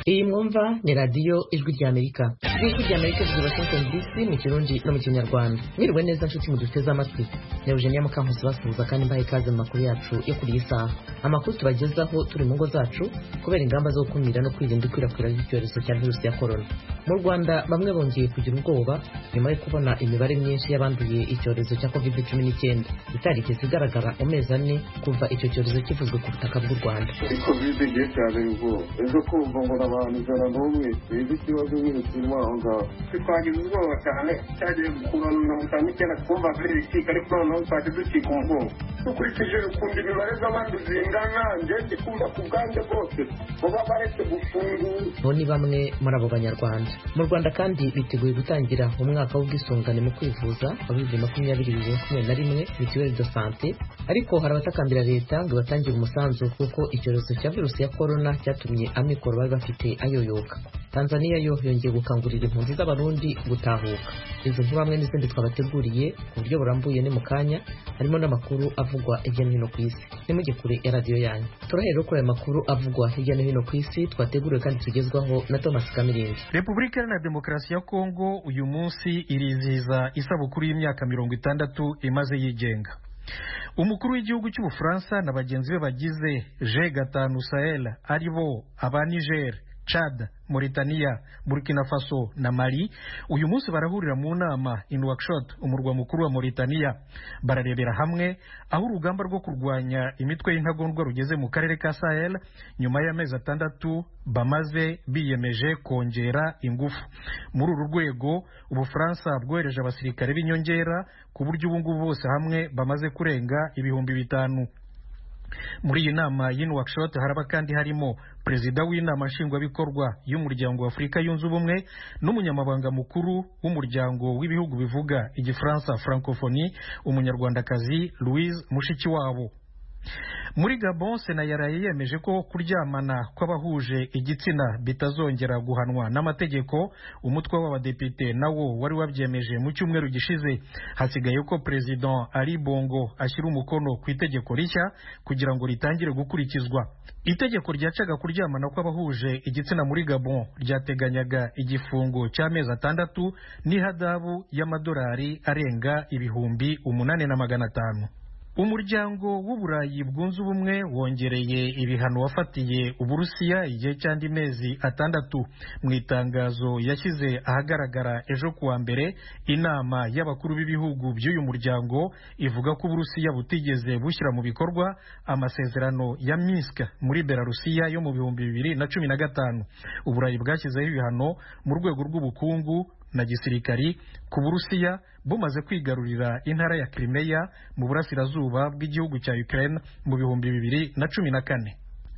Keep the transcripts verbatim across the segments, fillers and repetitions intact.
Iyi mwumva ni radiyo ijwi ry'Amerika. Ijwi ry'Amerika rya Washington D C mu Kirundi no mu Kinyarwanda. Mwiriwe neza nshuti mu duteze amatwi. Ni Eugenia Mukankusi basuhuza kandi mbaye ikaze mu makuru yacu yo kuri iyi saha. Amakuru tubagezaho turi mu ngo zacu kubera ingamba zo gukumira no kwirinda ikwirakwira ry'icyorezo cya virusi ya corona. Mu Rwanda bamwe bongeye kugira ubwoba nyuma yo kubona imibare myinshi y'abanduye icyorezo cya covid cumi n'icyenda itarigeze igaragara mu mezi ane kuva icyo cyorezo kivuzwe ku butaka bw'u Rwanda. covid cyazanye ubwoba ejo kumva ngo abantu ijana n'umwe bizi ikibazo nyine kirimo aho ngaho twagize ubwoba cyane cyagiye ku bantu mirongo itanu n'icyenda twumva ari ibicika ariko noneho twaje ducika umugongo dukurikije ukuntu imibare z'abandi zingana njye kumva ku bwanjye bwose baba baretse gufungura. Bo ni bamwe muri abo banyarwanda. Mu Rwanda kandi biteguye gutangira umwaka w'ubwisungane mu kwivuza wa bibiri makumyabiri makumyabiri na rimwe mituweli de sante, ariko hari abatakambira leta ngo batangire umusanzu kuko icyorezo cya virusi ya corona cyatumye amikoro bari bafite ayoyoka. Tanzania yo yongeye gukangurira impunzi z'abarundi gutahuka. Izo nkuru hamwe n'izindi twabateguriye ku buryo burambuye ni mu kanya, harimo n'amakuru avugwa hirya no hino ku isi. Nimujye kure ya radiyo yanyu. Turahera kuri aya makuru avugwa hirya no hino ku isi twateguriwe kandi tugezwaho na Thomas Kamirindi. Repubulika Iharanira Demokarasi ya Kongo uyu munsi irizihiza isabukuru y'imyaka mirongo itandatu imaze yigenga. Umukuru w'igihugu cy'Ubufaransa na bagenzi be bagize G gatanu Sahel ari bo aba Niger, Chad, Mauritania, Burkina Faso na Mali uyu munsi barahurira mu nama in Nouakchott, umurwa mukuru wa Mauritania. Bararebera hamwe aho urugamba rwo kurwanya imitwe y'intagondwa rugeze mu karere ka Sahel nyuma y'amezi atandatu bamaze biyemeje kongera ingufu. Muri uru rwego Ubufaransa bwohereje abasirikare b'inyongera ku buryo ubu ngubu bose hamwe bamaze kurenga ibihumbi bitanu. Muri iyi nama y'in Nouakchott haraba kandi harimo perezida w'inama nshingwabikorwa y'umuryango wa Afurika yunze ubumwe n'umunyamabanga mukuru w'umuryango w'ibihugu bivuga igifaransa Francophonie, umunyarwandakazi Louise Mushikiwabo. Muri Gabon, Sena yaraye yemeje ko kuryamana kw'abahuje igitsina bitazongera guhanwa n'amategeko. Umutwe w'abadepite nawo wari wabyemeje mu cyumweru gishize. Hasigaye ko President Ali Bongo ashyira umukono ku itegeko rishya kugira ngo ritangire gukurikizwa. Itegeko ryacaga kuryamana kw'abahuje igitsina muri Gabon ryateganyaga igifungo cy'amezi atandatu n'ihadabu y'amadolari arenga ibihumbi umunani na magana atanu. Umuryango w'Uburayi bwunze ubumwe wongereye ibihano wafatiye Uburusiya igihe cy'andi mezi atandatu. Mu itangazo yashyize ahagaragara ejo kuwa mbere, inama y'abakuru b'ibihugu by'uyu muryango ivuga ko Uburusiya butigeze bushyira mu bikorwa amasezerano ya Minsk muri Belarusiya yo mu bihumbi bibiri na cumi na gatanu. Uburayi bwashyizeho ibihano mu rwego rw'ubukungu na gisirikari ku Burusiya bumaze kwigarurira intara ya Crimea mu burasirazuba bw'igihugu cya Ukraine mu bihumbi bibiri na cumi na kane.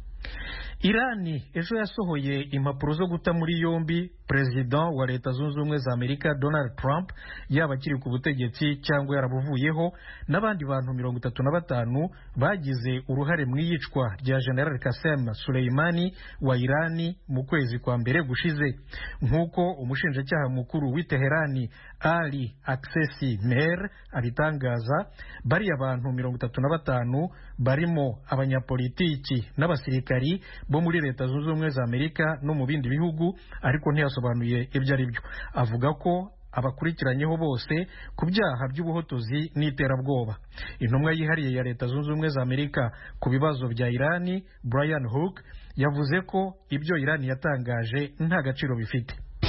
Irani ejo yasohoye impapuro zo guta muri yombi Perezida wa Leta Zunze Ubumwe za Amerika Donald Trump, yaba akiri ku butegetsi cyangwa yarabuvuyeho, n'abandi bantu mirongo itatu na batanu bagize uruhare mu iyicwa rya General Qasem Soleimani wa Irani mu kwezi kwa mbere gushize. Nk'uko umushinjacyaha mukuru w'i Teherani Ali Aksesi Mehr abitangaza, bari abantu mirongo itatu na batanu barimo abanyapolitiki n'abasirikari bo muri Leta Zunze Ubumwe za Amerika no mu bindi bihugu, ariko ntiyasobanuye ibyo ari byo. Avuga ko abakurikiranyeho bose ku byaha by'ubuhotozi n'iterabwoba. Intumwa yihariye ya Leta Zunze Ubumwe za Amerika ku bibazo bya Irani, Brian Hook, yavuze ko ibyo Irani yatangaje nta gaciro bifite.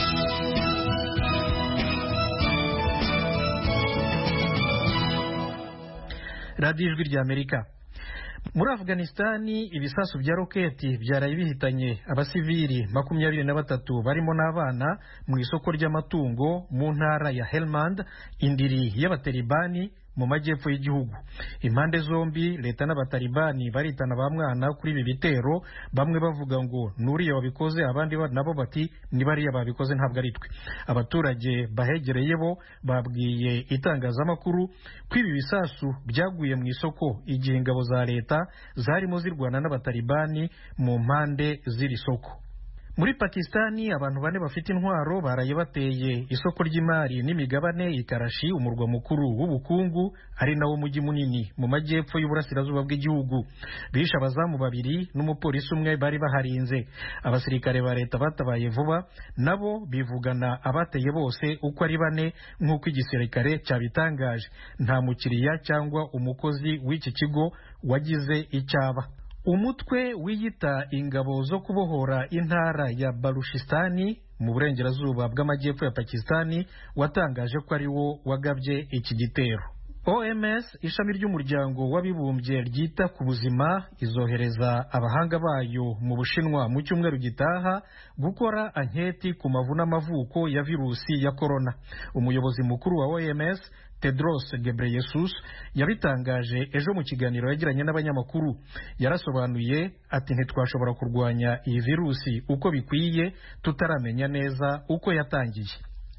Radio Ijwi ry'Amerika. Muri Afghanistani ibisasu bya roketi byaraye bihitanye abasivili makumyabiri na batatu barimo n'abana mu isoko ry'amatungo mu ntara ya Helmand, indiri y'abatalibani mu majyepfo y'igihugu. Impande zombi, leta n'abatalibani baritana ba mwana kuri ibi bitero, bamwe bavuga ngo nuriya wabikoze, abandi nabo bati ni bariya babikoze ntabwo ari twe. Abaturage bahegereye bo babwiye itangazamakuru ko ibi bisasu byaguye mu isoko igihe ingabo za leta zarimo zirwana n'abatalibani mu mpande z'iri soko. Muri Pakistani abantu bane bafite intwaro baraye bateye isoko ry'imari n'imigabane i Karachi, umurwa mukuru w'ubukungu ari nawo mujyi munini mu majyepfo y'uburasirazuba bw'igihugu. Bishe abazamu babiri n'umupolisi umwe bari baharinze. Abasirikare ba leta batabaye vuba nabo bivugana abateye bose uko ari bane nk'uko igisirikare cyabitangaje. Nta mukiriya cyangwa umukozi w'iki kigo wagize icyaba. Umutwe wiyita ingabo zo kubohora intara ya Baluchistani mu burengerazuba bw'amajyepfo ya Pakistani watangaje ko ari wo wagabye iki gitero. O M S, ishami ry'umuryango w'abibumbye ryita ku buzima, izohereza abahanga bayo mu Bushinwa mu cyumweru gitaha gukora anketi ku mavu n'amavuko ya virusi ya corona. Umuyobozi mukuru wa O M S Tedros Ghebreyesus yabitangaje ejo mu kiganiro yagiranye n'abanyamakuru. Yarasobanuye ati ntitwashobora kurwanya iyi virusi uko bikwiye tutaramenya neza uko yatangiye.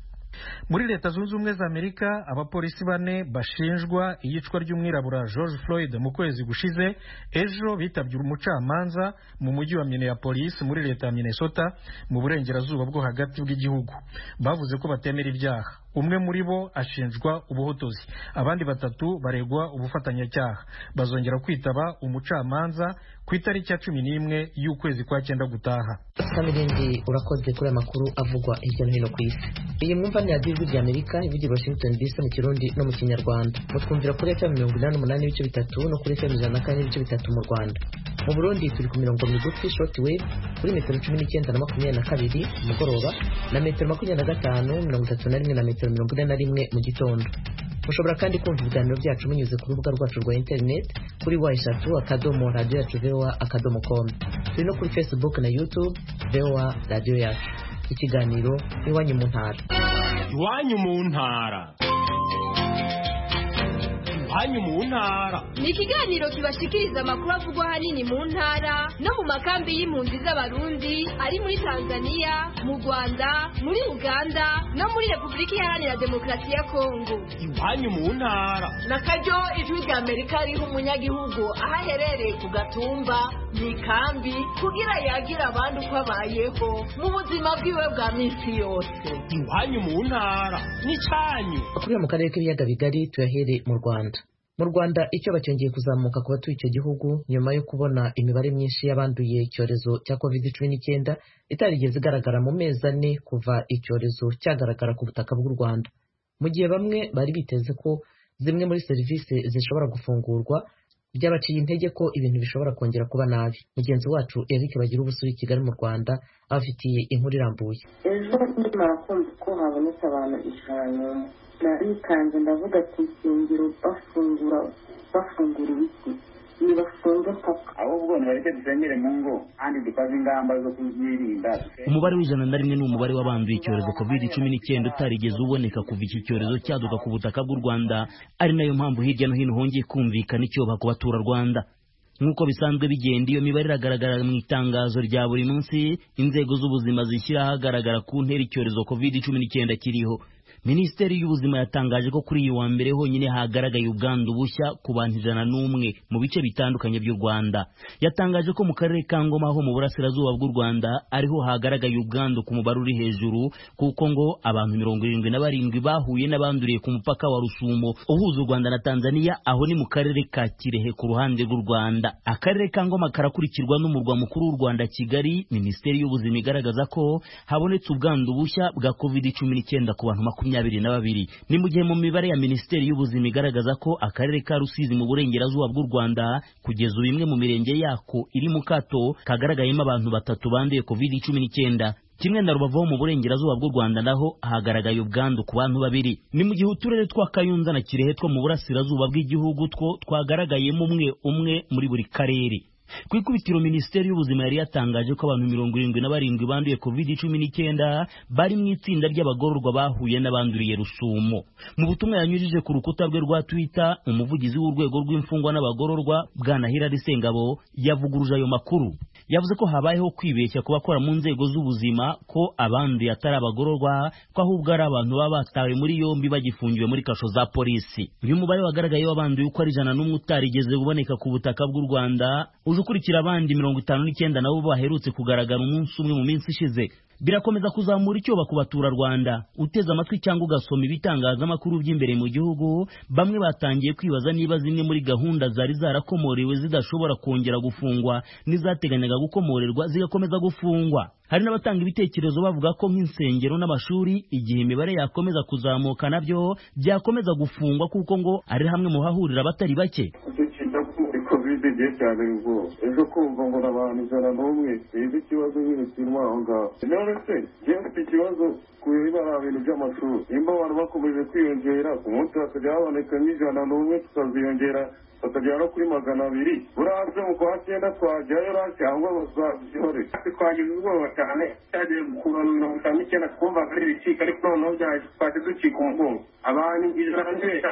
Muri Leta Zunze Ubumwe za Amerika, abapolisi bane bashinjwa iyicwa ry'umwirabura George Floyd mu kwezi gushize ejo bitabye umucamanza mu mujyi wa Minneapolis muri leta ya Minnesota mu burengerazuba bwo hagati bw'igihugu. Bavuze ko batemera ibyaha. Umwe muri bo ashinjwa ubuhotozi, abandi batatu baregwa ubufatanyacyaha. Bazongera kwitaba umucamanza ku itariki ya cumi n'imwe y'ukwezi kwa cyenda gutaha. Kamirindi, urakoze kuri amakuru avugwa hirya no hino ku isi. Iyi mwumva ni radiyo y'ijwi ry'Amerika ivugira Washington D C mu Kirundi no mu Kinyarwanda. Mutwumvira kuri F M mirongo inani n'umunani n'ibice bitatu no kuri F M ijana na kane n'ibice bitatu mu Rwanda. Mu Burundi turi ku mirongo migufi short wave kuri metero cumi n'icyenda na makumyabiri na kabiri umugoroba na metero makumyabiri na gatanu mirongo itatu na rimwe na metero mirongo ine na rimwe mu gitondo. Mushobora kandi kumva ibiganiro byacu munyuze ku rubuga rwacu rwa internet kuri wa eshatu akadomo radio yacu V O A akadomo com. Turi no kuri Facebook na YouTube V O A radio yacu. Ikiganiro Iwanyu mu ntara. Iwanyu mu ntara. Iwanyu mu ntara ni ikiganiro kibashikiriza amakuru avugwa ahanini mu ntara no mu makambi y'impunzi z'abarundi ari muri Tanzania, mu Rwanda, muri Uganda no muri Repubulika Iharanira Demokarasi ya Kongo. Iwanyu mu ntara na karyo ijwi ry'Amerika riha umunyagihugu aho aherereye ku gatumba mu ikambi kugira yagira abandi uko abayeho mu buzima bwiwe bwa minsi yose. Iwanyu mu ntara ni cyanyu. Kuri mu karere k'ibiyaga bigari tuyahere mu Rwanda. Mu Rwanda icyo bacyongeye kuzamuka ku batuye icyo gihugu nyuma yo kubona imibare myinshi y'abanduye icyorezo cya covid cumi n'icyenda itarigeze igaragara mu mezi ane kuva icyorezo cyagaragara ku butaka bw'u Rwanda. Mu gihe bamwe bari biteze ko zimwe muri serivisi zishobora gufungurwa, byabaciye intege ko ibintu bishobora kongera kuba nabi. Mugenzi wacu Eric Bagira ubusuri i Kigali mu Rwanda abafitiye inkuru irambuye. Ejo nyuma kumva ko habonetse abantu ijana narikanze ndavuga ati insengero bafungura bafungura ibiti nibafunze paka ahubwo nibareke dusengere mu ngo kandi dukaze ingamba zo kuzirinda. Umubare w'ijana na rimwe ni umubare w'abanduye icyorezo covid cumi n'icyenda utarigeze uboneka kuva iki cyorezo cyaduka ku butaka bw'u Rwanda, ari nayo mpamvu hirya no hino hongeye kumvikana icyoba ku baturarwanda. Nk'uko bisanzwe bigenda, iyo mibare iragaragara mu itangazo rya buri munsi inzego z'ubuzima zishyira ahagaragara ku ntera icyorezo covid cumi n'icyenda kiriho. Minisiteri y'Ubuzima yatangaje ko kuri iyi wa mbere honyine hagaragaye ubwandu bushya ku bantu ijana n'umwe mu bice bitandukanye by'u Rwanda. Yatangaje ko mu karere ka Ngoma ho mu burasirazuba bw'u Rwanda ariho hagaragaye ubwandu ku mubare uri hejuru, kuko ngo abantu mirongo irindwi na barindwi bahuye n'abanduriye ku mupaka wa Rusumo uhuza u Rwanda na Tanzania, aho ni mu karere ka Kirehe ku ruhande rw'u Rwanda. Akarere ka Ngoma karakurikirwa n'umurwa mukuru w'u Rwanda Kigali. Minisiteri y'Ubuzima igaragaza ko habonetse ubwandu bushya bwa covid cumi n'icyenda ku bantu makumyabiri na babiri. Ni mu gihe mu mibare ya Minisiteri y'Ubuzima igaragaza ko akarere ka Rusizi mu burengerazuba bw'u Rwanda kugeza ubu imwe mu mirenge yako iri mu kato kagaragayemo abantu batatu banduye covid cumi n'icyenda. Kimwe na Rubavu mu burengerazuba bw'u Rwanda naho hagaragaye ubwandu ku bantu babiri. Ni mu gihe uturere twa Kayonza na Kirehe two mu burasirazuba bw'igihugu two twagaragayemo umwe umwe muri buri karere. Ku ikubitiro Minisiteri y'Ubuzima yari yatangaje ko abantu mirongo irindwi na barindwi banduye covid cumi n'icyenda bari mu itsinda ry'abagororwa bahuye n'abanduriye Rusumo. Mu butumwa yanyujije ku rukuta rwe rwa Twitter, umuvugizi w'urwego rw'imfungwa n'abagororwa Bwana Hilary Sengabo yavuguruje ayo makuru. Yavuze ko habayeho kwibeshya ku bakora mu nzego z'ubuzima ko abanduye atari abagororwa, ko ahubwo ari abantu baba batawe muri yombi bagifungiwe muri kasho za polisi. Uyu mubare wagaragaye w'abanduye uko ari ijana n'umwe utarigeze uboneka ku butaka bw'u Rwanda uje ukurikira abandi mirongo itanu n'icyenda nabo baherutse kugaragara umunsi umwe mu minsi ishize. Birakomeza kuzamura icyoba ku baturarwanda. Uteze amatwi cyangwa ugasoma ibitangazamakuru by'imbere mu gihugu, bamwe batangiye kwibaza niba zimwe muri gahunda zari zarakomorewe zidashobora kongera gufungwa n'izateganyaga gukomorerwa zigakomeza gufungwa. Hari n'abatanga ibitekerezo bavuga ko nk'insengero n'amashuri igihe imibare yakomeza kuzamuka nabyo byakomeza gufungwa kuko ngo ari hamwe mu hahurira abatari bake. Covid igihe cyane ubwo ejo kumva ngo abantu ijana n'umwe izi ikibazo nyine kirimo aho ngaho. None se njyewe mfite ikibazo ku bibara bintu by'amashuri, nimba abantu bakomeje kwiyongera ku munsi hakajya haboneka n'ijana n'umwe tukaziyongera bakagera no kuri magana abiri, uraze mu kwa cyenda twajyayo ra cyangwa bazabyore. Twagize ubwoba cyane cyagiye gukura mirongo itanu n'icyenda twumva ari ibicika, ariko noneho twaje ducika umugongo abantu ijana n'umwe.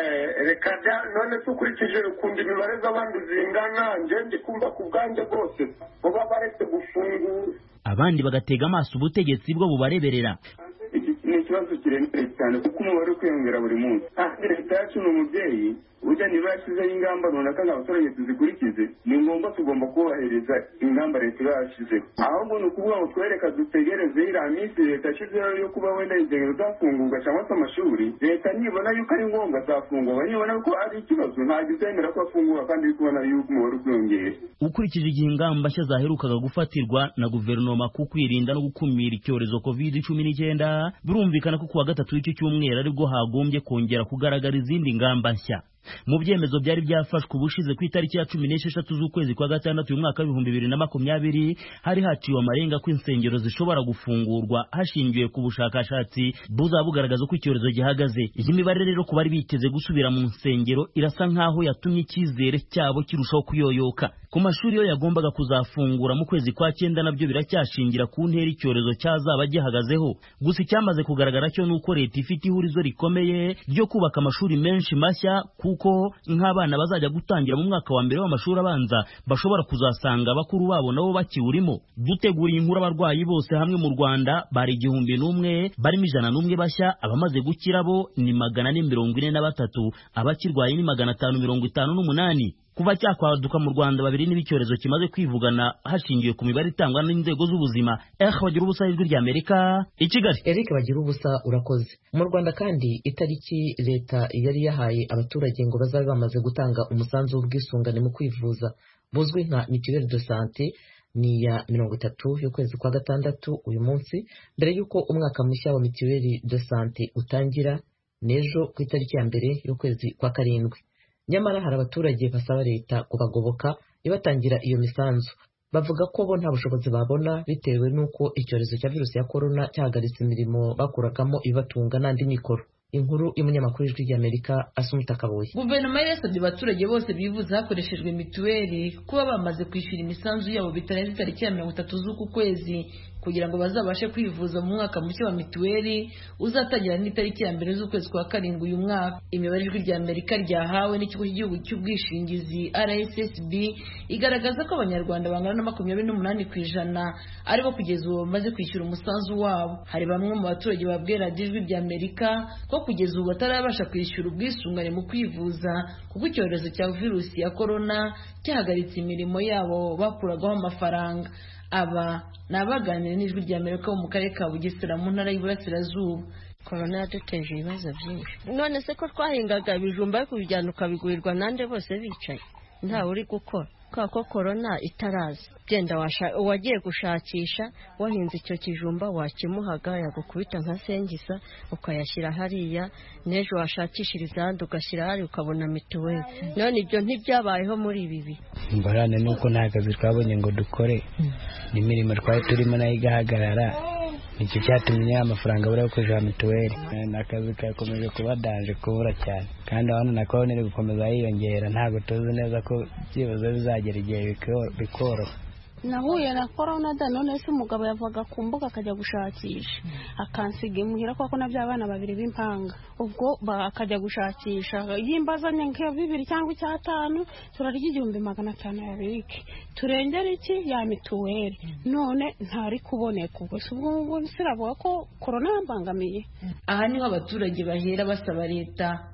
Reka da none tukurikije ukunda imibare z'abandi zingana, nje ndi kumva ku bwanjye bwose buba baretse gufungura, abandi bagatega amaso ubutegetsi bwo bubareberera. Iki ni ikibazo kiremereye cyane kuko umubare kwiyongera buri munsi. Leta yacu ni umubyeyi, burya niba yashyizeho ingamba runaka n'abaturage tuzikurikize, ni ngombwa tugomba kubahiriza ingamba leta iba yashyizeho. Ahubwo ni ukuvuga ngo twereka dutegereze iriya minsi leta yashyizeho yo kuba wenda insengero zafungurwa cyangwa se amashuri, leta nibona yuko ari ngombwa zafungurwa, nibona ko ari ikibazo ntabwo izemera ko afungurwa kandi iri kubona yuko umubare ukwiyongera. Ukurikije igihe ingamba nshya zaherukaga gufatirwa na guverinoma ku kwirinda no gukumira icyorezo covid cumi n'icyenda, birumvikana ko kuwa gatatu w'icyo cyumweru aribwo hagombye kongera kugaragara izindi ngamba nshya. Mu byemezo byari byafashwe ubushize ku itariki ya cumi n'esheshatu z'ukwezi kwa gatandatu uyu mwaka w'ibihumbi bibiri na makumyabiri, hari haciwe amarenga ko insengero zishobora gufungurwa hashingiwe ku bushakashatsi buzaba bugaragaza uko icyorezo gihagaze. Iyi mibare rero ku bari biteze gusubira mu nsengero irasa nk'aho yatumye icyizere cyabo kirushaho kuyoyoka. Ku mashuri yo yagombaga kuzafungura mu kwezi kwa cyenda nabyo biracyashingira ku ntera icyorezo cyazaba gihagazeho. Gusa icyamaze kugaragara cyo nuko leta ifite ihurizo rikomeye ryo kubaka amashuri menshi mashya, kuko nk'abana bazajya gutangira mu mwaka wa mbere w'amashuri abanza bashobora kuzasanga bakuru babo nabo bakiwurimo. Duteguriye inkuru abarwayi bose hamwe mu Rwanda bari igihumbi n'umwe, barimo ijana n'umwe bashya, abamaze gukira bo ni magana ane mirongo ine na batatu, abakirwaye ni magana atanu mirongo itanu n'umunani. Kuva cyakwaduka mu Rwanda babiri n'ibicyorezo kimaze kwivugana hashingiwe ku mibare itangwa n'inzego z'ubuzima. Eh bagira ubusa ijwi rya Amerika i Kigali. Eric bagira ubusa urakoze. Mu Rwanda kandi itariki leta yari yahaye abaturage ngo bazabe bamaze gutanga umusanzu w'ubwisungane mu kwivuza buzwi nka mituelle de santé ni ya mirongo itatu y'ukwezi kwa gatandatu uyu munsi, mbere y'uko umwaka mushya wa mituelle de santé utangira nejo ku itariki ya mbere y'ukwezi kwa karindwi. Nyamara hari abaturage basaba leta kubagoboka ibatangira iyo misanzu. Bavuga ko bo nta bushobozi babona bitewe n'uko icyorezo cya virusi ya corona cyahagaritse imirimo bakuragamo ibatunga n'andi mikoro. Inkuru y'umunyamakuru w'ijwi ry'Amerika Asumta Kaboyi. Guverinoma yasabye abaturage bose bivuza hakoreshejwe mituweli kuba bamaze kwishyura imisanzu yabo bitarenze itariki ya mirongo itatu z'uku kwezi kugira ngo bazabashe kwivuza mu mwaka mushya wa mituweli uzatangira n'itariki ya mbere z'ukwezi kwa karindwi uyu mwaka. Imibare ijwi ry'Amerika ryahawe n'ikigo cy'igihugu cy'ubwishingizi R S S B igaragaza ko abanyarwanda bangana na makumyabiri n'umunani ku ijana aribo kugeza ubu bamaze kwishyura umusanzu wabo. Hari bamwe mu baturage babwira ijwi ry'Amerika ko kugeza ubu batarabasha kwishyura ubwisungane mu kwivuza kuko icyorezo cya virusi ya corona cyahagaritse imirimo yabo bakuragaho amafaranga. Aba ni abaganira n'ijwi ry'Amerika bo mu karere ka Bugesera mu ntara y'Iburasirazuba. Corona yaduteje ibibazo byinshi. None se ko twahingaga ibijumba kubijyana ukabigurirwa nande bose bicaye ntawe uri gukora ko corona itaraza, genda wagiye gushakisha wahinze icyo kijumba wakimuhaga yagukubita nka sengisa ukayashyira hariya, nejo washakishiriza ahandi ugashyira hari ukabona mituweli. None ibyo ntibyabayeho muri ibi bihe. Imbarane nuko nta kazi twabonye ngo dukore n'imirimo twari turimo nayo igahagarara, nicyo cyatumye amafaranga abura yo kujya mituweli. Akazi kakomeje kuba danje kubura cyane, kandi abantu na corona iri gukomeza yiyongera, ntabwo tuzi neza ko byibuze bizagera igihe bikoroha. Nahuye na corona da none se umugabo yavaga ku mbuga akajya gushakisha akansiga imuhira kuko nabyo abana babiri b'impanga, ubwo akajya gushakisha yimbazanye nk'iyo bibiri cyangwa icyatanu turarya igihumbi magana atanu yabike turengera iki ya mituweli, none ntari kuboneka. Ubwo se ubwo siravuga ko corona yambangamiye. Aha niho abaturage bahera basaba leta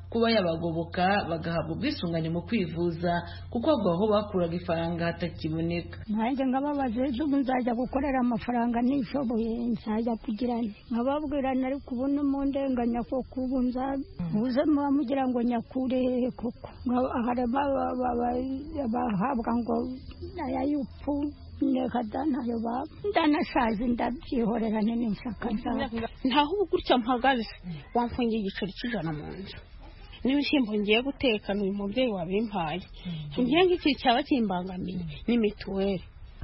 kuba yabagoboka bagahabwa ubwisungane mu kwivuza kuko aho bakuraga ifaranga hatakiboneka. nanjye ngababaze ubu nzajya gukorera amafaranga nishoboye nzajya kugira nkababwira nari kubona mu ndenganya ko kubu nzabuze mugira ngo nyakure koko harema bahabwa ngo ayayupfu neka danayo ba ndanashaje ndabyihorera nene nshaka ntaho ubu gutya mpagaze wamfungiye igiceri cy'ijana mu nzu n'ibishyimbo ngiye guteka uyu mubyeyi wabimpaye ngiye ngiki cyaba kimbangamiye ni mituweli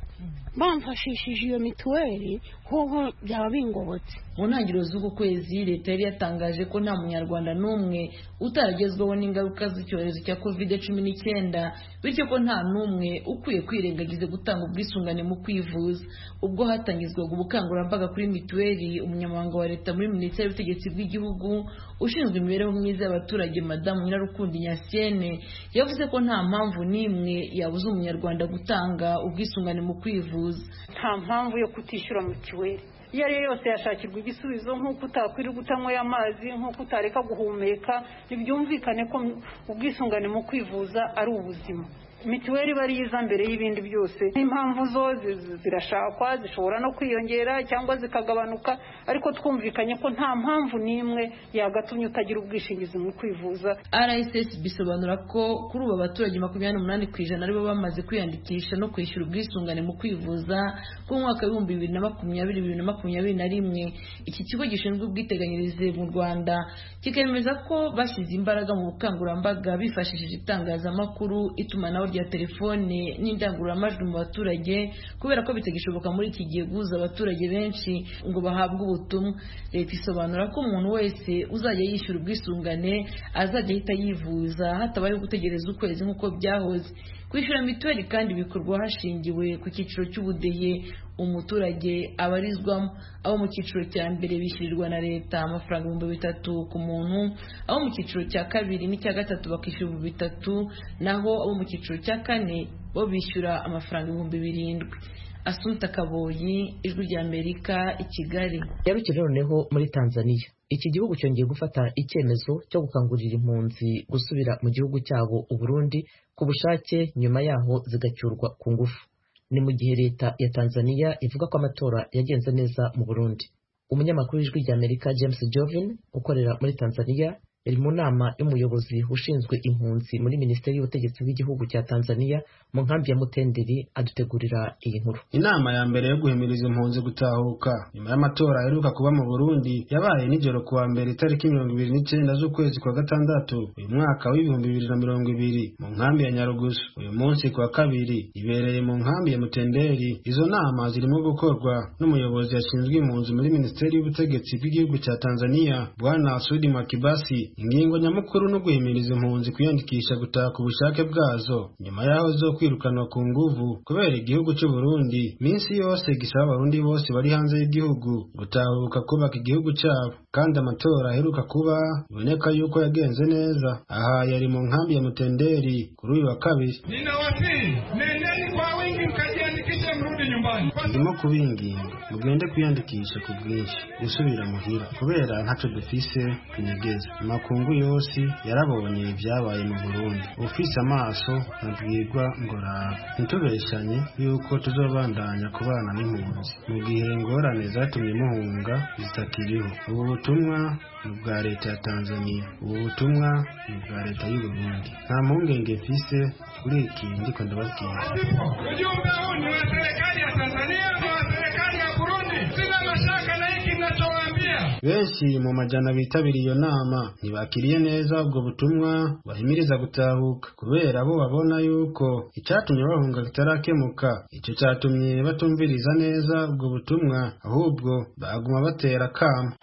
bamfashishije iyo mituweli hoho byaba bingobotse. Mu ntangiriro z'uku kwezi leta yari yatangaje ko nta munyarwanda n'umwe utaragezweho n'ingaruka z'icyorezo cya covid cumi n'icyenda bityo ko nta n'umwe ukwiye kwirengagiza gutanga ubwisungane mu kwivuza. Ubwo hatangizwaga ubukangurambaga kuri mituweli, umunyamabanga wa leta muri minisiteri y'ubutegetsi bw'igihugu ushinzwe imibereho myiza y'abaturage madamu Nyirarukundo Ignacienne yavuze ko nta mpamvu n'imwe yabuza umunyarwanda gutanga ubwisungane mu kwivuza. Nta mpamvu yo kutishyura mituweli iyo ari yo yose yashakirwa igisubizo, nk'uko utakwiriye gutanyweye amazi, nk'uko utareka guhumeka. Ntibyumvikane ko ubwisungane mu kwivuza ari ubuzima. Mituweli bari yiza mbere y'ibindi byose. Impamvu zo zirashakwa, zishobora no kwiyongera cyangwa zikagabanuka, ariko twumvikanye ko nta mpamvu n'imwe yagatumye utagira ubwishingizi mu kwivuza. R S S B bisobanura ko kuri ubu abaturage makumyabiri n'umunani ku ijana aribo bamaze kwiyandikisha no kwishyura ubwisungane mu kwivuza ku mwaka w'ibihumbi bibiri na makumyabiri bibiri na makumyabiri na rimwe. Iki kigo gishinzwe ubwiteganyirize mu Rwanda kikemeza ko bashyize imbaraga mu bukangurambaga bifashishije itangazamakuru, itumanaho rya telefone n'indangururamajwi mu baturage kubera ko bitagishoboka muri iki gihe guhuza abaturage benshi ngo bahabwe ubutumwa. Leta isobanura ko umuntu wese uzajya yishyura ubwisungane azajya ahita yivuza hatabayeho gutegereza ukwezi nk'uko byahoze. Kwishyura mituweli kandi bikorwa hashingiwe ku cyiciro cy'ubudehe umuturage abarizwamo. Abo mu cyiciro cya mbere bishyurirwa na leta amafaranga ibihumbi bitatu ku muntu, abo mu cyiciro cya kabiri n'icya gatatu bakishyura ibihumbi bitatu, naho abo mu cyiciro cya kane bo bishyura amafaranga ibihumbi birindwi. Assunta Kaboyi, Ijwi ry'Amerika, i Kigali. Yarukire noneho muri Tanzania. Iki gihugu cyongeye gufata icyemezo cyo gukangurira impunzi gusubira mu gihugu cyabo u Burundi ku bushake, nyuma yaho zigacyurwa ku ngufu. Ni mu gihe leta ya Tanzania ivuga ko amatora yagenze neza mu Burundi. Umunyamakuru w'Ijwi ry'Amerika James Jovin ukorera muri Tanzania iri mu nama y'umuyobozi ushinzwe impunzi muri Minisiteri y'Ubutegetsi bw'Igihugu cya Tanzania mu nkambi ya Mutenderi adutegurira iyi nkuru. Inama ya mbere yo guhimiriza impunzi gutahuka nyuma y'amatora aheruka kuba mu Burundi yabaye nijoro kuwa mbere itariki mirongo ibiri n'icyenda z'ukwezi kwa gatandatu uyu mwaka w'ibihumbi bibiri na mirongo ibiri mu nkambi ya Nyarugusu. Uyu munsi kwa kabiri ibereye mu nkambi ya Mutenderi. Izo nama zirimo gukorwa n'umuyobozi yashinzwe impunzi muri Minisiteri y'Ubutegetsi bw'Igihugu cya Tanzania Bwana Sudi Makibasi. Ingingo nyamukuru no guhimiriza impunzi kwiyandikisha gutaha ku bushake bwazo nyuma yaho zo kwirukanwa ku nguvu kubera igihugu cy'u Burundi minsi yose gisaba abarundi bose bari hanze y'igihugu gutahuka kubaka igihugu cyabo. Kandi amatora aheruka kuba iboneka yuko yagenze neza. Aha yari mu nkambi ya Mutenderi kuri uyu wa kabiri. Ninawasihi, nendeni kwa wingi mkajiandikishe mrudi nyumbani. Ndimo kubinginga mugende kwiyandikisha ku bwinshi gusubira muhira kubera ntacyo dufise kunyegeza. Makungu yose yarabonye ibyabaye mu Burundi. Ufise amaso nabwirwa ngo raba. Ntitubeshanye yuko tuzobandanya kubana n'impunzi mu gihe ingorane zatumye muhunga zitakiriho. Ubu butumwa ni bwa leta ya Tanzania. Ubu butumwa ni bwa leta y'u Burundi. Nta mpungenge mfise kuri iki ndiko ndababwira. Ujumbe huu ni wa serikali ya Tanzania na wa serikali ya Burundi. Sina mashaka na hiki ninachowaambia. Benshi mu majana bitabiriye iyo nama ntibakiriye neza ubwo butumwa bahimiriza gutahuka kubera bo babona yuko icyatumye bahunga kitarakemuka. Icyo cyatumye batumviriza neza ubwo butumwa ahubwo baguma batera kama.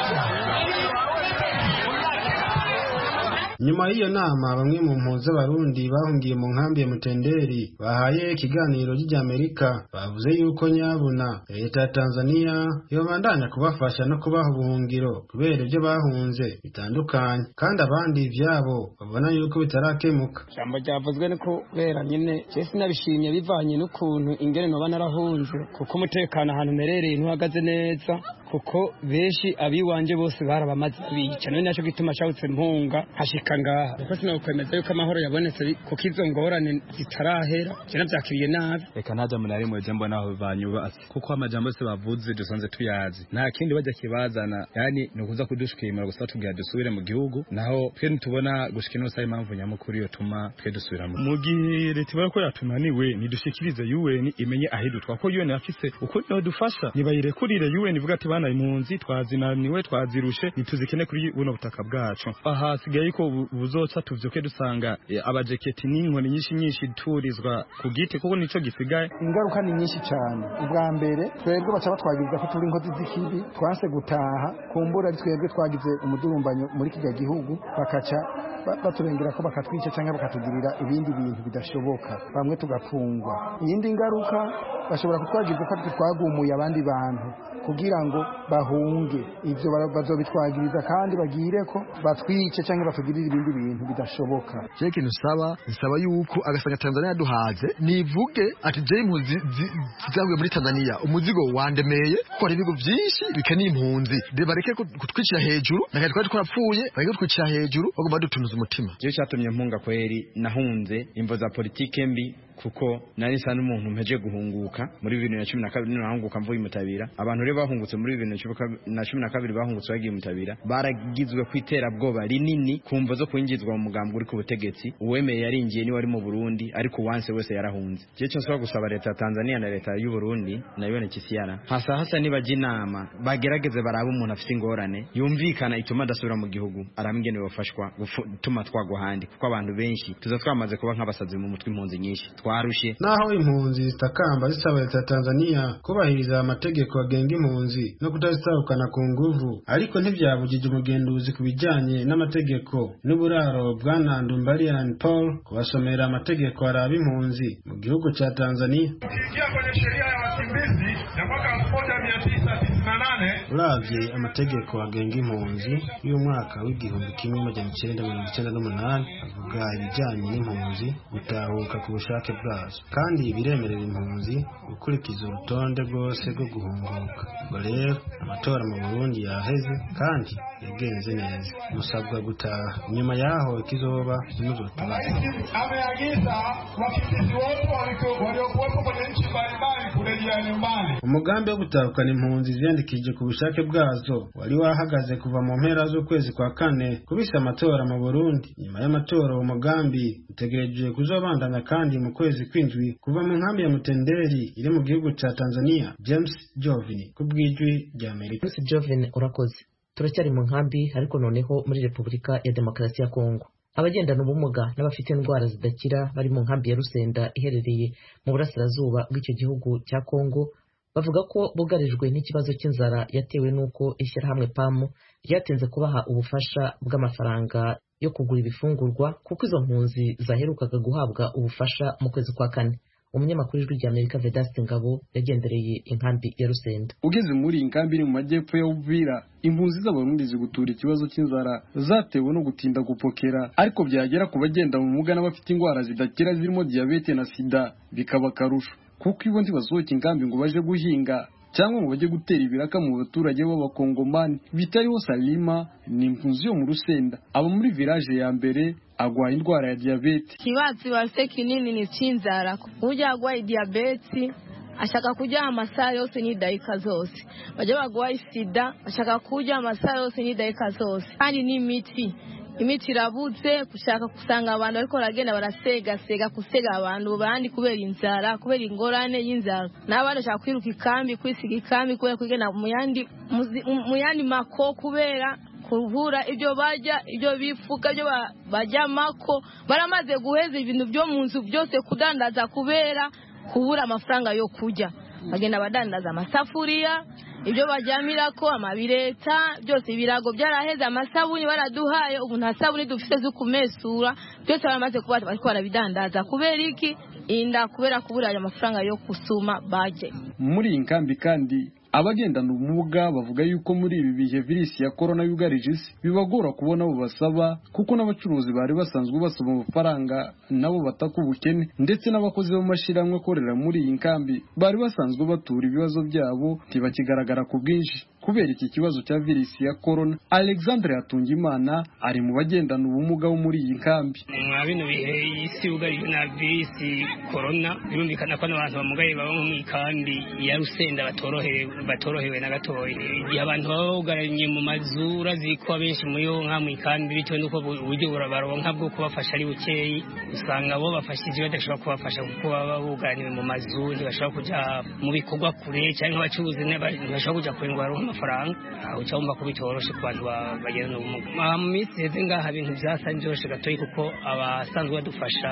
Nyuma y'iyo nama bamwe mu mpunzi z'abarundi bahungiye mu nkambi ya Mutenderi bahaye ikiganiro ry'Amerika bavuze yuko nyabuna leta ya Tanzania yobandanya kubafasha no kubaha ubuhungiro kubera ibyo bahunze bitandukanye kandi abandi ibyabo babona yuko bitarakemuka. Jambo ryavuzwe ni kubera nyine cyese nabishimye bivanye n'ukuntu ingene no banarahunze kuko umutekano ahantu merereye ntuhagaze neza ku kuko benshi abiwanje bose barabamaze bica none naco gituma cawutse mpunga hashika ngaha kuko sinakwemeza yuko amahoro yabonetse kuko izo ngorane zitarahera je navyakiriye nabi reka ntaja muri ari mu jambo naho banyubatse kuko amajambo se bavuze dusanze tuyazi nta kindi bajya kibazana yani no kuza kudushikimira gusa tugira dusubire mu gihugu naho twe tubona gushika no sai impamvu nyamukuru yo tuma twe dusubira mu gihe leta ibara ko yatunaniwe nidushikirize U N imenye ahidutwa ko U N afise uko no dufasha nibayirekurire U N ivuga ati bana impunzi twazinaniwe twazirushe nituzikene kuri buno butaka bwacu aha sigaye ko buzoca tuvyoke dusanga e, abajeketi n'inkoni nyinshi nyinshi turizwa ku giti kuko nico gisigaye ingaruka ni nyinshi cyane ubwa mbere twebwe baca batwagiza ko turi inkozi z'ikibi twanse gutaha kumbura ari twebwe twagize umudurumbanyo muri kijya gihugu bakaca baturengera ko bakatwica cyangwa bakatugirira ibindi bintu bidashoboka bamwe tugapfungwa iyindi ngaruka bashobora kutwagiza ko twagumuye abandi bantu kugira ngo bahunge ivyo bazobitwagiriza kandi bagire ko batwice cyangwa batugirira ibindi bintu bidashoboka je kintu saba nsaba yuko agasanga Tanzania duhaze nivuge ati je impunzi zizavuye muri Tanzania umuzigo wandemeye ko ari ibigo byinshi bikani impunzi de bareke kutwicira hejuru nakati twari twarapfuye bareke kutwicira hejuru bagomba dutunuza umutima je cyatumye mpunga kweri nahunze imvo za politike mbi kuko nari sana umuntu mpeje guhunguka muri bibiri na cumi na kabiri nahunguka mvuye mutabira abantu rero bahungutse muri bibiri na cumi na kabiri bahungutse bagiye mutabira baragizwe kwitera bwoba rinini kumva zo kwinjizwa mu mugambwe uri ku butegetsi uwemeye yaringiye ni wari mu Burundi ariko wanse wese yarahunze je cyo nsaba gusaba leta ya Tanzania na leta y'u Burundi nayo ne kisiyana hasa hasa nibaje inama bagerageze baraba umuntu afite ingorane yumvikana ituma adasubira mu gihugu arambwene bafashwa gutuma twagwa handi kuko abantu benshi tuza twamaze kuba nk'abasazi mu mutwe impunzi nyinshi twarushe naho impunzi zitakamba zisaba leta ya Tanzania kubahiriza amategeko agenga impunzi no kutazisahukana ku nguvu ariko ntibyabujije umugenduzi kubijyanye n'amategeko n'uburaro bwana Ndumbarian Paul kubasomera amategeko araba impunzi mu gihugu cha Tanzania ikiwa kwenye sheria ya wakimbizi ya mwaka elfu moja mia tisa tisini na nane uravye amategeko agenga impunzi y'umwaka w'igihumbi kimwe amajana icenda mirongo icenda n'umunani avuga ibijyanye n'impunzi gutahuka ku bushake bwazo kandi biremerera impunzi gukurikiza urutonde rwose rwo guhunguka ubwo rero amatora mu Burundi yaheze kandi yagenze neza musabwa gutaha nyuma yaho ikizoba muzotubaza ameagiza wakimbizi wote waliokuwepo kwenye nchi mbalimbali kurejea nyumbani umugambi wo gutahukana impunzi ziyandikije ku bushake bwazo wari wahagaze kuva mu mpera z'ukwezi kwa kane kubisa amatora mu Burundi nyuma y'amatora umugambi utegereje kuzobandanya kandi mu kwezi kw'indwi kuva mu nkambi ya Mutenderi iri mu gihugu ca Tanzania. James Jovini kubwijwi rya Amerika. James Jovini urakoze. Turacyari mu nkambi ariko noneho muri Repubulika ya Demokarasi ya Kongo. Abagendana ubumuga n'abafite indwara zidakira bari mu nkambi ya Rusenda iherereye mu burasirazuba bw'icyo gihugu cya Kongo bavuga ko bugarijwe n'ikibazo cy'inzara yatewe n'uko ishyirahamwe P A M ryatinze kubaha ubufasha bw'amafaranga yo kugura ibifungurwa kuko izo mpunzi zaherukaga guhabwa ubufasha mu kwezi kwa kane. Umunyamakuru w'ijwi rya Amerika Vedaste Ngabo yagendereye inkambi ya Rusenda. Ugeze muri inkambi iri mu majyepfo ya Uvira, impunzi z'abarundi zigutura ikibazo cy'inzara zatewe no gutinda gupokera, ariko byagera ku bagenda mu muga n'abafite indwara zidakira zirimo diabete na sida bikaba karusho, kuko ibo ntibasohoka inkambi ngo baje guhinga cyangwa ngo bajye gutera ibiraka mu baturage b'abakongomani. Bitariho Salima ni impunzi yo mu Rusenda, aba muri village ya mbere agwaye indwara ya diabete. Kibazi bafite kinini ni cy'inzara, ujya agwaye diabete ashaka kujya amasaha yose ni dakika zose, bajya bagwaye sida ashaka kujya amasaha yose ni dakika zose, kandi ni imiti imiti irabuze kushaka kusanga abantu ariko ragenda barasega sega kusega abantu bandi kubera inzara kubera ingorane y'inzara n'abandi ashaka kwiruka ikambi kwisiga ikambi kubera kugenda mu yandi mu yandi mako kubera kuvura ibyo bajya ibyo bifuka byo bajya mako baramaze guheza ibintu byo mu nzu byose kudandaza kubera kubura amafaranga yo kujya bagenda badandaza amasafuriya ibyo bajyamira ko amabireta byose ibirago byaraheze amasabuni baraduhaye ubu nta sabuni dufite zo kumesura byose baramaze kuba bariko barabidandaza kubera iki inda kubera kubura ayo mafaranga yo kusuma baje muri inkambi. Kandi abagendana ubumuga bavuga yuko muri ibi bihe virusi ya corona yugarije isi bibagora kubona abo basaba, kuko n'abacuruzi bari basanzwe basaba amafaranga nabo bataka ubukene, ndetse n'abakozi b'amashiramwe korera muri iyi nkambi bari basanzwe batura ibibazo byabo ntibakigaragara ku bwinshi, kubera iki kibazo cya virusi ya corona. Alexandre Hatungimana ari mu bagendana ubumuga bo muri iyi nkambi. Mwa bino bihe isi ugarijwe na virusi corona, birumvikana ko n'abantu bamugaye baba mu ikambi ya Rusenda batorohewe batorohewe na gatoyi. Igihe abantu baba bugaranye mu mazu uraziko abenshi muri yo nka mu ikambi bitewe n'uko uburyo burabaronka bwo kubafasha ari bukeyi, usanga bo bafashije badashobora kubafasha kuko baba bugaraniwe mu mazu, ntibashobora kuja mu bikorwa kure cyangwa abacuruzi ntibashobora kuja kurengwa baronka amafaranga. Aho cyangwa ko bitoroshe ku bantu bagenda n'ubumuga. Mu minsi heze ngaha ibintu byasa njoshe gatoyi kuko abasanzwe badufasha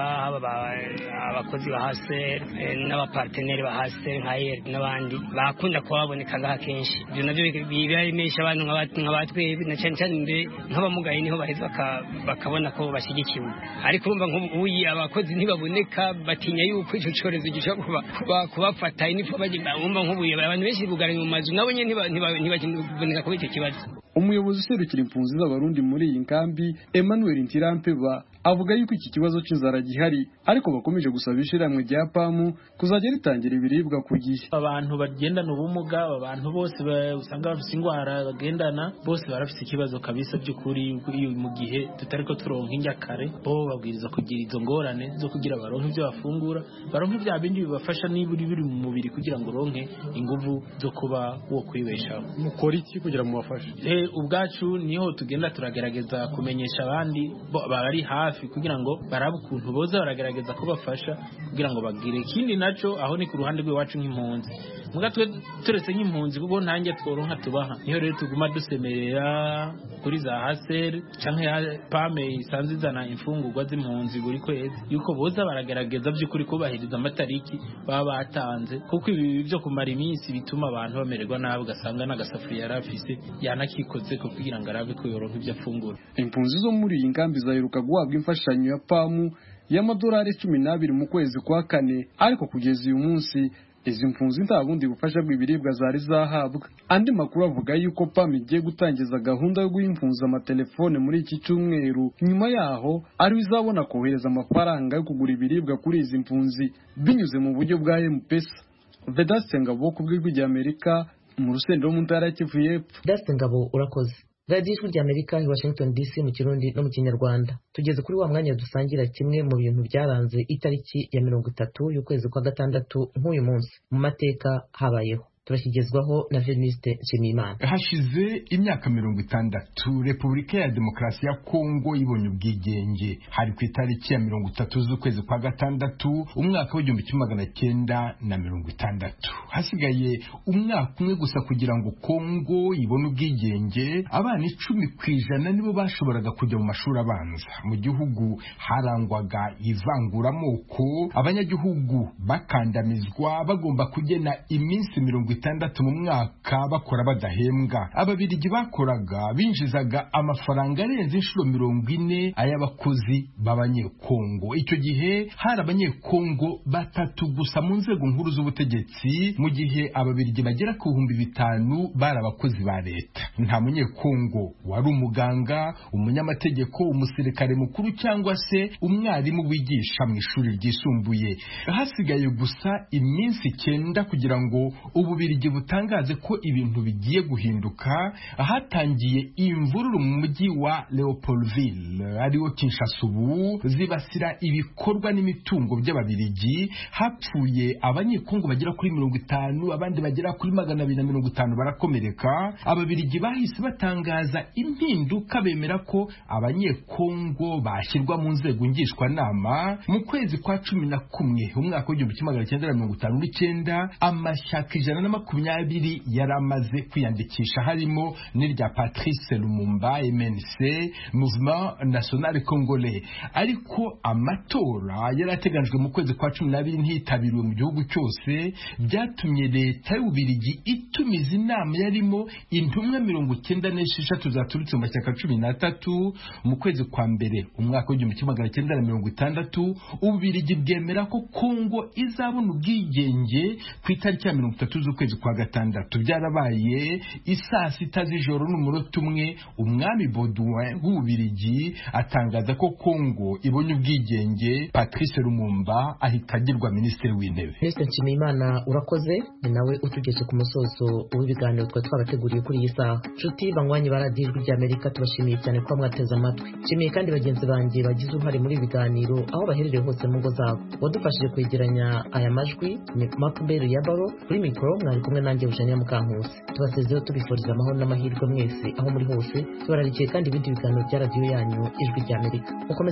abakozi ba hase n'abaparteneri ba hase nka Air n'abandi bakunda kubaboneka ngaha kenshi. Ibyo navyo biraremesha abantu nk'abatwe na cyane cyane imbere nk'abamugaye niho baheza bakabona ko bashyigikiwe. Ariko urumva nk'ubuyi abakozi ntibaboneka batinya yuko icyo cyorezo gishobora kuba kubafata inifo bagenda urumva nk'ubuyi abantu benshi bugaranye mu mazu nabo nyene ntibaboneka ko icyo kibazo. Umuyobozi userukira impunzi z'abarundi muri iyi nkambi Emmanuel Ntirampeba avuga yuko iki kibazo cy'inzara gihari ariko bakomeje gusaba ishiramwe rya pamu kuzajya ritangira ibiribwa ku gihe. Abantu bagendana ubumuga, abantu bose usanga bafite indwara bagendana, bose barafite ikibazo kabisa by'ukuri mu gihe tutariko turonka injakare, bo babwiriza kugira izo ngorane zo kugira baronke ibyo bafungura, baronke bya bindi bibafasha niburi biri mu mubiri kugira ngo ronke inguvu zo kuba wo kwibeshaho. Mukora iki kugira mu bafashe? Eh ubwacu niho tugenda turagerageza kumenyesha abandi bari hafi kugira ngo barabe ukuntu boza baragerageza ko bafasha kugira ngo bagire. Ikindi naco aho ni ku ruhande rw'iwacu nk'impunzi, muga twe turetse nk'impunzi kuko ntange tworonka tubaha, niho rero tuguma dusemerera kuri za haseri canke ya pame isanzwe izana imfungurwa z'impunzi buri kwezi yuko boza baragerageza by'ukuri kubahiriza amatariki baba batanze, kuko ibi byo kumara iminsi bituma abantu bamererwa nabi, ugasanga n'agasafuriya yarafise yanakikoze ko kugira ngo arabe ko yoronka ibyo afungura. Impunzi zo muri iyi nkambi zaheruka guhabwa imfashanyo ya pamu y'amadolari cumi n'abiri mu kwezi kwa kane, ariko kugeza uyu munsi izi mpunzi nta bundi bufasha bw'ibiribwa zari zahabwa. Andi makuru avuga yuko pamu igiye gutangiza gahunda yo guha impunzi amatelefone muri iki cyumweru, nyuma yaho ariwe izabona kohereza amafaranga yo kugura ibiribwa kuri izi mpunzi binyuze mu buryo bwa M-Pesa. Vedaste Ngabo ku bw'ijwi ry'Amerika mu Rusenda wo mu ntara ya Kivu y'Epfo. Vedaste Ngabo urakoze. Radio Ijwi ry'Amerika i Washington D C mu Kirundi no mu Kinyarwanda. Tugeze kuri wa mwanya dusangira kimwe mu bintu byaranze itariki ya mirongo itatu y'ukwezi kwa gatandatu nk'uyu munsi mu mateka habayeho. Turashigezwaho na Venuste Nshimiyimana. Hashize imyaka mirongo itandatu Repubulika ya Demokarasi ya Kongo ibonye ubwigenge. Hari ku itariki ya mirongo itatu z'ukwezi kwa gatandatu umwaka w'igihumbi kimwe magana cyenda na mirongo itandatu. Hasigaye umwaka umwe gusa kugira ngo Kongo ibone ubwigenge, abana icumi ku ijana nibo bashoboraga kujya mu mashuri abanza. Mu gihugu harangwaga ivanguramoko, abanyagihugu bakandamizwa, bagomba kugena iminsi mirongo itandatu mu mwaka bakora badahembwa. Ababirigi bakoraga binjizaga amafaranga arenze inshuro mirongo ine ay'abakozi b'abanyekongo. Icyo gihe hari abanyekongo batatu gusa mu nzego nkuru z'ubutegetsi, mu gihe ababirigi bagera ku bihumbi bitanu bari abakozi ba leta. Nta munyekongo wari umuganga, umunyamategeko, umusirikare mukuru cyangwa se umwarimu wigisha mu ishuri ryisumbuye. Hasigaye gusa iminsi icyenda kugira ngo ubu Ububirigi butangaze ko ibintu bigiye guhinduka. Hatangiye imvururu mu mujyi wa Leopoldville ariwo Kinshasa ubu zibasira ibikorwa n'imitungo by'ababirigi. Hapfuye abanyekongo bagera kuri mirongo itanu, abandi bagera kuri magana abiri na mirongo itanu barakomereka. Ababirigi bahise batangaza impinduka, bemera ko abanyekongo bashyirwa mu nzego ngishwanama. Mu kwezi kwa cumi na kumwe umwaka w'igihumbi kimwe magana cyenda na mirongo itanu n'icyenda amashyaka ijana na makumyabiri yaramaze kwiyandikisha, harimo n'irya Patrice Lumumba M N C, Mouvement National Congolais. Ariko amatora yarateganijwe mu kwezi kwa cumi n'abiri ntitabiriwe mu gihugu cyose, byatumye leta y'Ububirigi itumiza inama yarimo intumwa mirongo icyenda n'esheshatu zaturutse mu mashyaka cumi n'atatu. Mu kwezi kwa mbere umwaka w'igihumbi kimwe magana cyenda na mirongo itandatu Ububirigi bwemera ko Kongo izabona ubwigenge ku itariki ya mirongo itatu z'ukwezi z'ukwezi kwa gatandatu byarabaye isaa sita z'ijoro n'umunota umwe umwami Baudouin w'Ububirigi atangaza ko Kongo ibonye ubwigenge. Patrice Lumumba ahita agirwa minisitiri w'intebe. Minisitiri Nshimiyimana urakoze, ni nawe utugeze ku musozo w'ibiganiro twari twabateguriye kuri iyi saha. Nshuti banywanyi ba radiyo ijwi ry'Amerika, tubashimiye cyane kuba mwateze amatwi. Nshimiye kandi bagenzi banjye bagize uruhare muri ibi biganiro aho baherereye hose mu ngo zabo. Wadufashije kwegeranya aya majwi ni Macbeth Yabaro, kuri mikoro mwari kumwe nanjye Eugenia Mukankusi. Tubasezeho tubifuriza amahoro n'amahirwe mwese aho muri hose, tubararikiye kandi ibindi biganiro bya radiyo yanyu ijwi ry'Amerika.